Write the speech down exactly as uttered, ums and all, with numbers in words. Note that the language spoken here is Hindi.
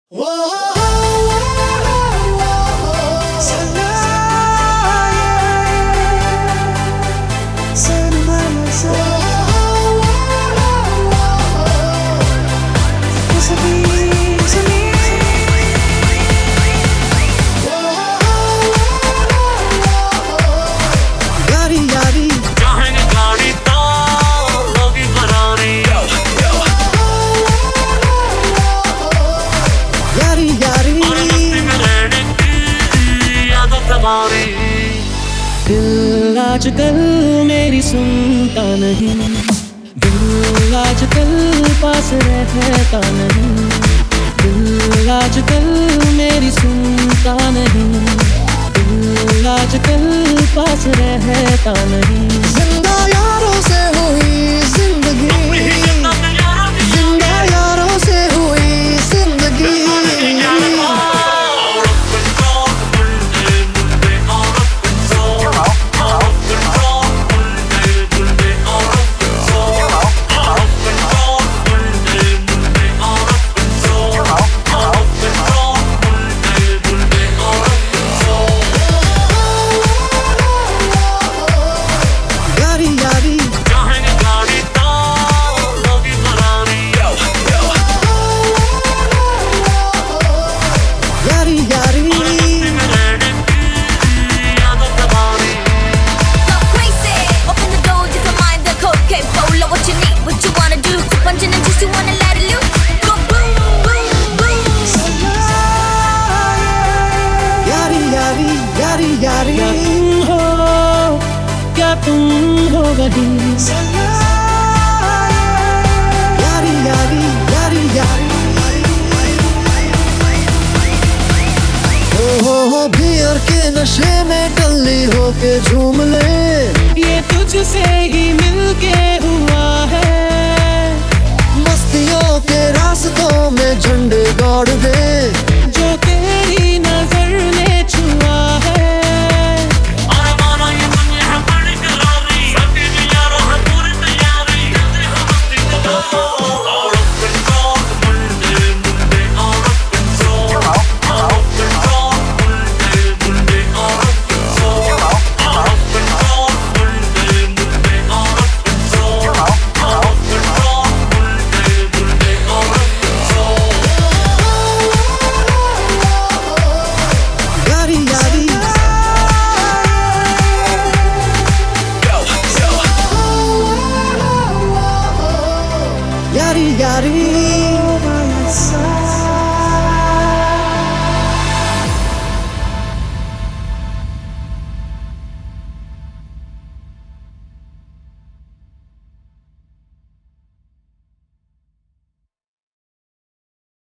दिल आजकल मेरी सुनता नहीं, दिल आजकल पास रहता नहीं, दिल आजकल मेरी सुनता नहीं, दिल आजकल पास रहता नहीं। जिंदा यारों से हुई जिंदगी, जिंदा यारों से हुई जिंदगी। क्या तुम हो, क्या तुम हो वही यारी यारी यारी यारी। ओ हो हो बियर के नशे में टल्ली होके झूम ले,